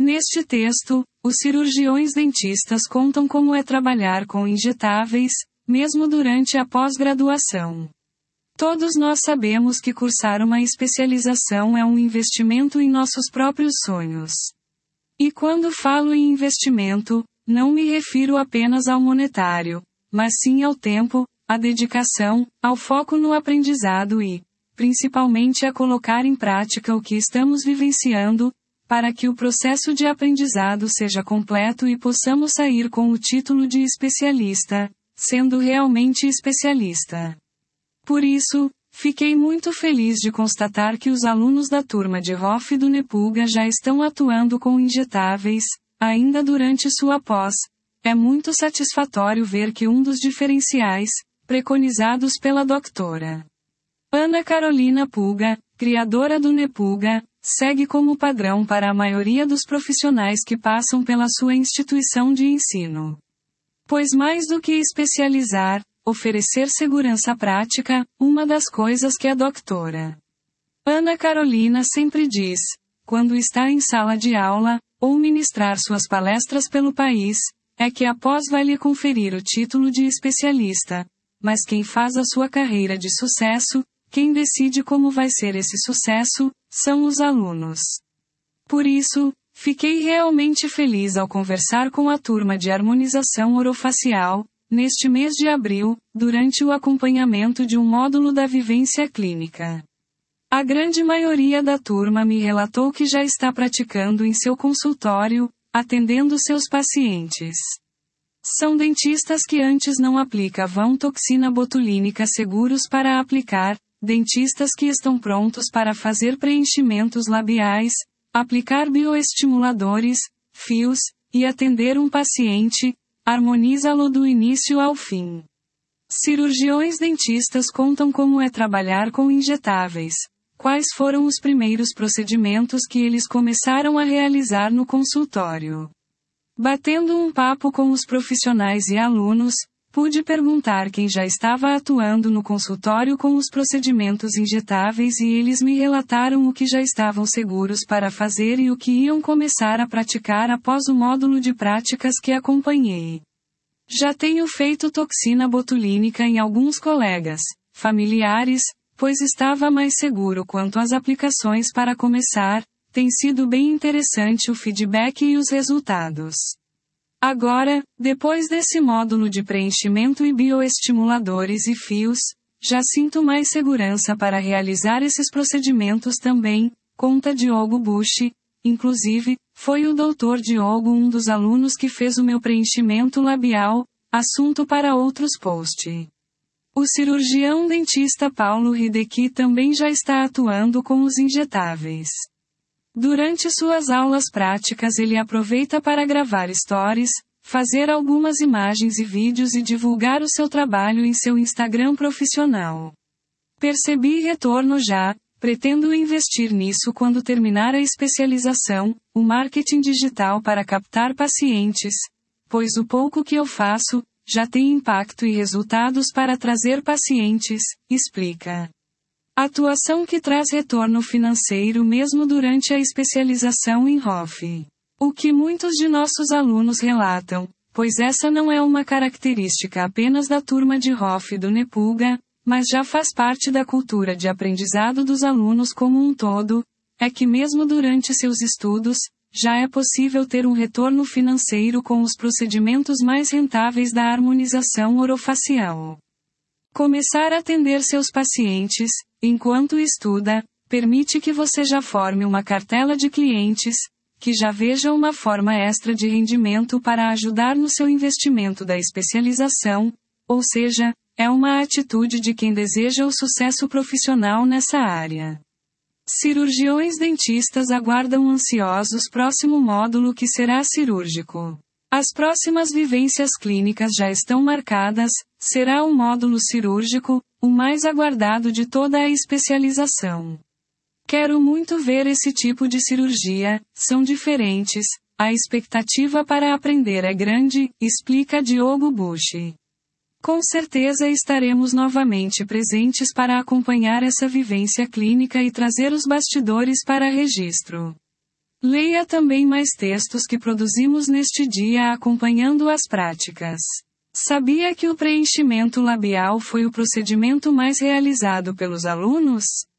Neste texto, os cirurgiões dentistas contam como é trabalhar com injetáveis, mesmo durante a pós-graduação. Todos nós sabemos que cursar uma especialização é um investimento em nossos próprios sonhos. E quando falo em investimento, não me refiro apenas ao monetário, mas sim ao tempo, à dedicação, ao foco no aprendizado e, principalmente, a colocar em prática o que estamos vivenciando, para que o processo de aprendizado seja completo e possamos sair com o título de especialista, sendo realmente especialista. Por isso, fiquei muito feliz de constatar que os alunos da turma de Hoff do Nepuga já estão atuando com injetáveis, ainda durante sua pós. É muito satisfatório ver que um dos diferenciais, preconizados pela doutora Ana Carolina Puga, criadora do Nepuga, segue como padrão para a maioria dos profissionais que passam pela sua instituição de ensino. Pois mais do que especializar, oferecer segurança prática, uma das coisas que a doutora Ana Carolina sempre diz, quando está em sala de aula, ou ministrar suas palestras pelo país, é que após vai lhe conferir o título de especialista, mas quem faz a sua carreira de sucesso, quem decide como vai ser esse sucesso, são os alunos. Por isso, fiquei realmente feliz ao conversar com a turma de harmonização orofacial, neste mês de abril, durante o acompanhamento de um módulo da vivência clínica. A grande maioria da turma me relatou que já está praticando em seu consultório, atendendo seus pacientes. São dentistas que antes não aplicavam toxina botulínica seguros para aplicar, dentistas que estão prontos para fazer preenchimentos labiais, aplicar bioestimuladores, fios, e atender um paciente, harmonizá-lo do início ao fim. Cirurgiões dentistas contam como é trabalhar com injetáveis. Quais foram os primeiros procedimentos que eles começaram a realizar no consultório? Batendo um papo com os profissionais e alunos, pude perguntar quem já estava atuando no consultório com os procedimentos injetáveis e eles me relataram o que já estavam seguros para fazer e o que iam começar a praticar após o módulo de práticas que acompanhei. Já tenho feito toxina botulínica em alguns colegas, familiares, pois estava mais seguro quanto às aplicações para começar, tem sido bem interessante o feedback e os resultados. Agora, depois desse módulo de preenchimento e bioestimuladores e fios, já sinto mais segurança para realizar esses procedimentos também, conta Diogo Bushi. Inclusive, foi o Dr. Diogo um dos alunos que fez o meu preenchimento labial, assunto para outros posts. O cirurgião dentista Paulo Hideki também já está atuando com os injetáveis. Durante suas aulas práticas ele aproveita para gravar stories, fazer algumas imagens e vídeos e divulgar o seu trabalho em seu Instagram profissional. Percebi retorno já, pretendo investir nisso quando terminar a especialização, o marketing digital para captar pacientes, pois o pouco que eu faço, já tem impacto e resultados para trazer pacientes, explica. Atuação que traz retorno financeiro mesmo durante a especialização em Hoff. O que muitos de nossos alunos relatam, pois essa não é uma característica apenas da turma de Hoff do Nepuga, mas já faz parte da cultura de aprendizado dos alunos como um todo, é que mesmo durante seus estudos, já é possível ter um retorno financeiro com os procedimentos mais rentáveis da harmonização orofacial. Começar a atender seus pacientes, enquanto estuda, permite que você já forme uma cartela de clientes, que já veja uma forma extra de rendimento para ajudar no seu investimento da especialização, ou seja, é uma atitude de quem deseja o sucesso profissional nessa área. Cirurgiões dentistas aguardam ansiosos próximo módulo que será cirúrgico. As próximas vivências clínicas já estão marcadas, será o módulo cirúrgico, o mais aguardado de toda a especialização. Quero muito ver esse tipo de cirurgia, são diferentes, a expectativa para aprender é grande, explica Diogo Bushi. Com certeza estaremos novamente presentes para acompanhar essa vivência clínica e trazer os bastidores para registro. Leia também mais textos que produzimos neste dia acompanhando as práticas. Sabia que o preenchimento labial foi o procedimento mais realizado pelos alunos?